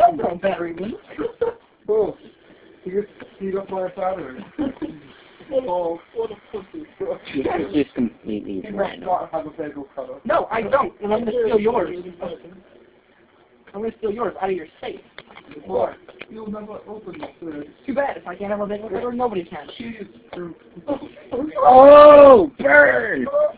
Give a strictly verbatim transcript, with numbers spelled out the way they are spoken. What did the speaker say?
Don't marry me. Oh, you you got my battery. Oh, what a pussy. This is just completely You must random. not have a bagel cutter. No, I don't, and I'm gonna steal yours. I'm gonna steal yours out of your safe. What? You'll never open the third. Too bad, if I can't have a bagel cutter, nobody can. Cheese. Oh, burn!